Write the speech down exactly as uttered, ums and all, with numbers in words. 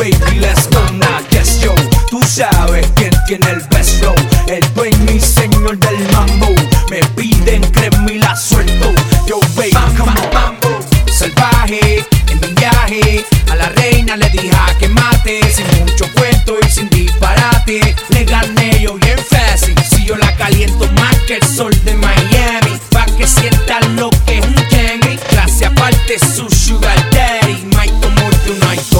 baby, let's go now, yes yo. Tú sabes quién tiene el best flow, el dueño y señor del mambo. Me piden crema y la suelto. Yo baby, come on, mambo salvaje, en un viaje a la reina le dije que mate, sin mucho cuento y sin disparate. Le gané yo bien fácil, si yo la caliento más que el sol de Miami, pa' que sientan lo que es un Kenny. Clase aparte su sugar daddy, Mike como yo no hay.